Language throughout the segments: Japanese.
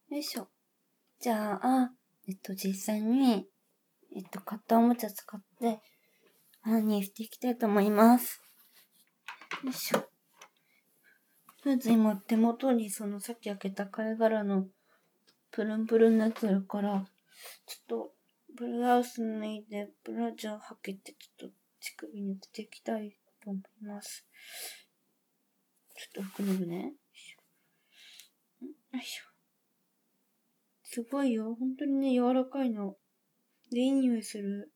よいしょ。じゃあ、実際に、買ったおもちゃ使って、にしていきたいと思います。よいしょ。とりあえず今手元にさっき開けた貝殻のプルンプルンなやつあるから、ちょっとブラウス脱いでブラジャーはけてちょっと乳首に当てていきたいと思います。ちょっと服脱ぐね。よいしょ。すごいよ。本当にね、柔らかいの。で、いい匂いする。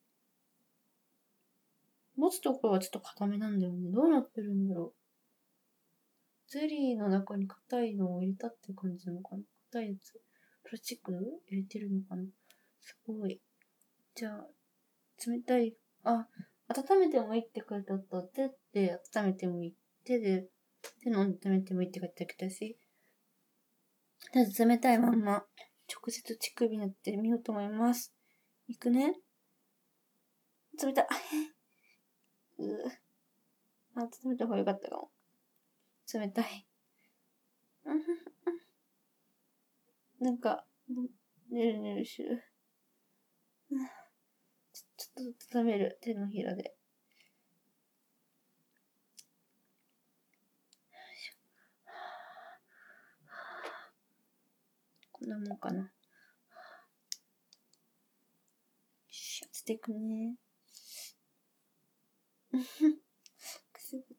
持つところはちょっと硬めなんだよね。どうなってるんだろう。ゼリーの中に硬いのを入れたって感じなのかな。硬いやつ。プラスチック入れてるのかな。すごい。じゃあ、冷たい。温めてもいいって書いてあった。手で温めてもいい。手の温めてもいいって書いてあったし。とりあえず冷たいまんま、直接乳首になってみようと思います。いくね。冷たい。冷たい方がよかったかも。冷たい。なんか、ねるねるしゅ。ちょっと温める。手のひらで。こんなもんかな。シュッしていくね。くすぐった。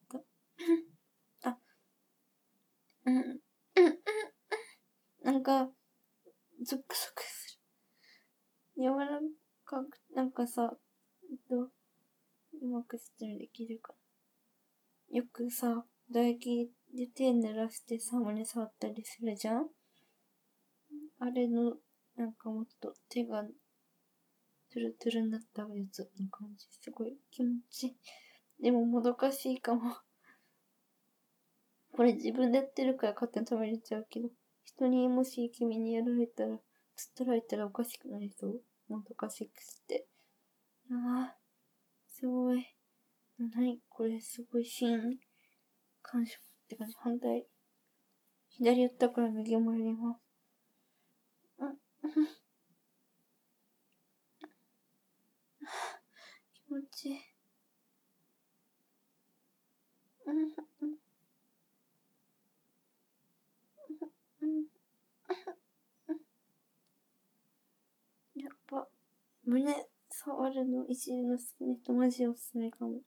なんか、ゾクゾクする。柔らかく、なんかさ、うまく説明できるかな。よくさ、唾液で手濡らしてさ、胸触ったりするじゃん。あれの、なんかもっと手がトゥルトゥルになったやつの感じ。すごい気持ちいい。でももどかしいかも。これ自分でやってるから勝手に止めれちゃうけど、人にもし君にやられたら、つったられたらおかしくなりそう。もどかしくして。すごい。何これすごい新感触って感じ。反対。左打ったから右もやります。気持ちいい。やっぱ、胸触るのいじるの好きな人マジおすすめかも。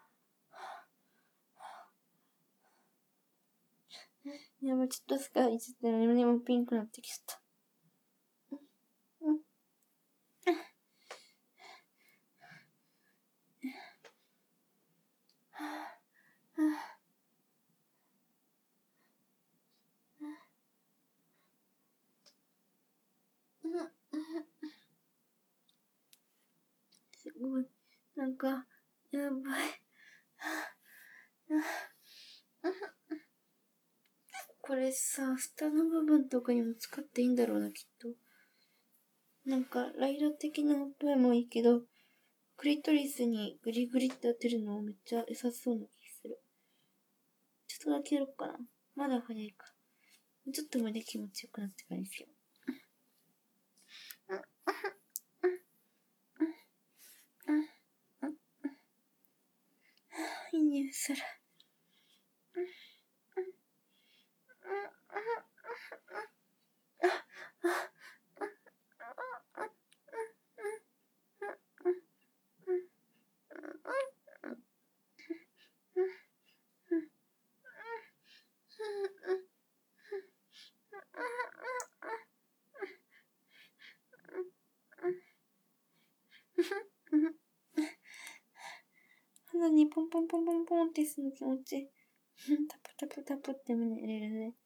やばい、ちょっとスカいじってるのに胸もピンクになってきちゃった。すごい。なんか、やばい。これさ、下の部分とかにも使っていいんだろうな、きっと。なんか、ライラ的な音もいいけど、クリトリスにグリグリって当てるのめっちゃ良さそうな気する。ちょっとだけやろうかな。まだ早いか。ちょっと胸気持ちよくなってからにしよう。いい匂いする。鼻にポンポンポンポンポンってする気持ちいい。タプタプタプって胸入れるね。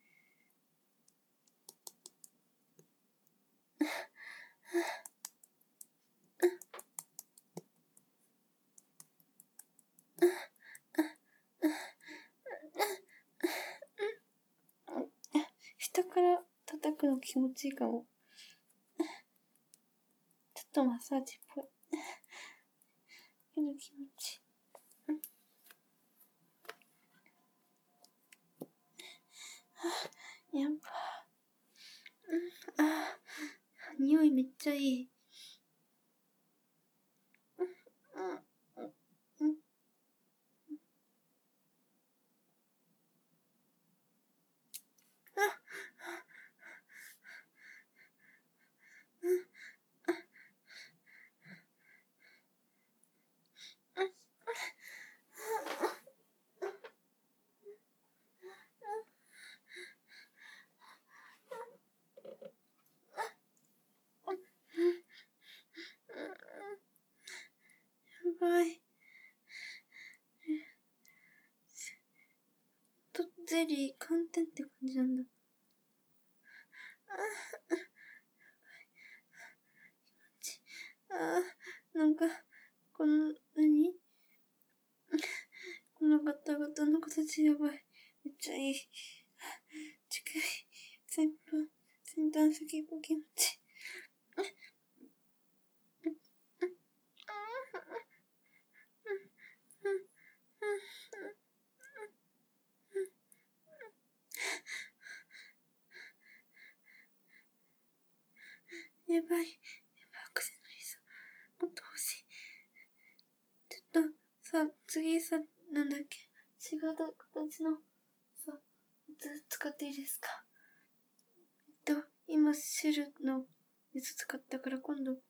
下から叩くの気持ちいいかも。ちょっとマッサージっぽい。けど気持ちいい。やば。 匂いめっちゃいい。やばい。ゼリー寒天って感じなんだ。なんか、この、このガタガタの形やばい。めっちゃいい。近い。先端先っぽ気持ちいい。やばい。癖のりさ。もっと欲しい。ちょっと、さ、次さ、なんだっけ。違う形の、さ、使っていいですか？今、シェルのやつ使ったから、今度、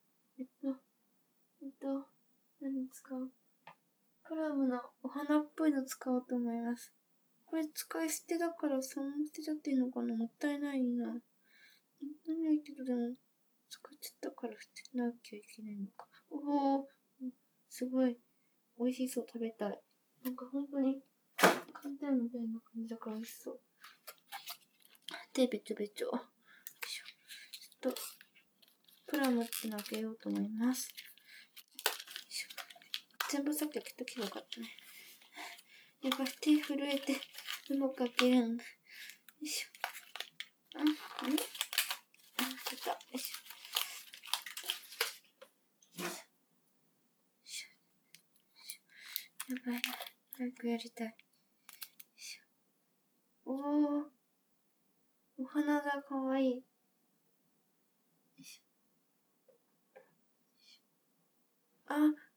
何使う？プラムのお花っぽいの使おうと思います。これ使い捨てだからそのまま捨てちゃっていいのかな？もったいないな。もったいないけど、でも、使っちゃったから捨てなきゃいけないのか。おー、すごい。美味しそう、食べたい。なんか本当に、寒天みたいな感じだから美味しそう。で、べちょべちょ。ちょっと、プラムっての開けようと思います。全部さっき開けとけばよかったね。やばい、手震えて、うまく開けるんだ。よいしょ。出た。よいしょ。やばいな。早くやりたい。よいしょ。お花がかわいい。よいしょ。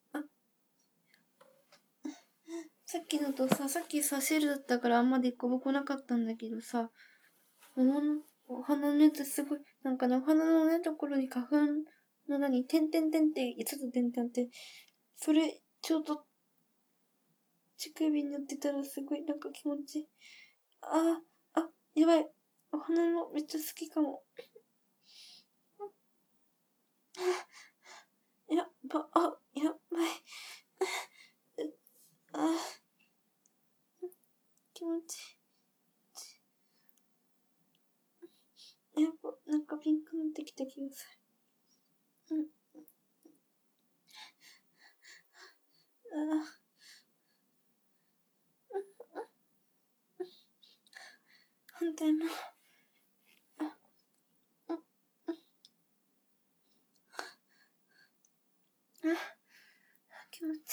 さっきのとさ、さっきさ、シェルだったからあんまでこぼこなかったんだけどさ、お花のやつすごい、なんかね、お花のね、ところに花粉のてんてんてんって、5つ点々って、それ、ちょうど、乳首になってたらすごい、なんか気持ちいい。やばい。お花のめっちゃ好きかも。やばい。気持ちいい。やば、なんかピンクになってきた気がする。反対も。気持ちいい。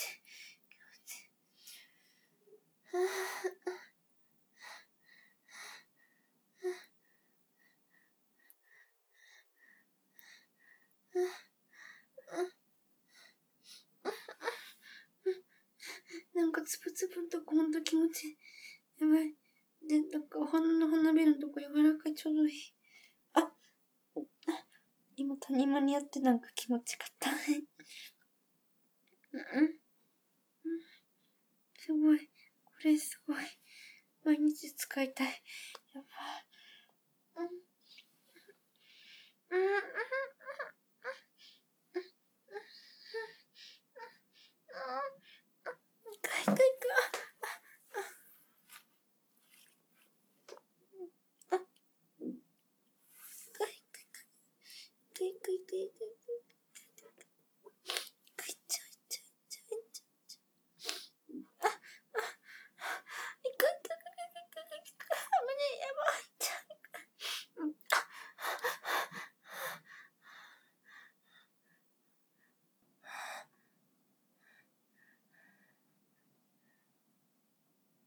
なんかつぶつぶのとこほんと気持ちいい。やばい。で、なんかお花の花びらのとこ柔らかい、ちょうどいい。今谷間にやってなんか気持ちよかった。すごい。これすごい。毎日使いたい。やばい。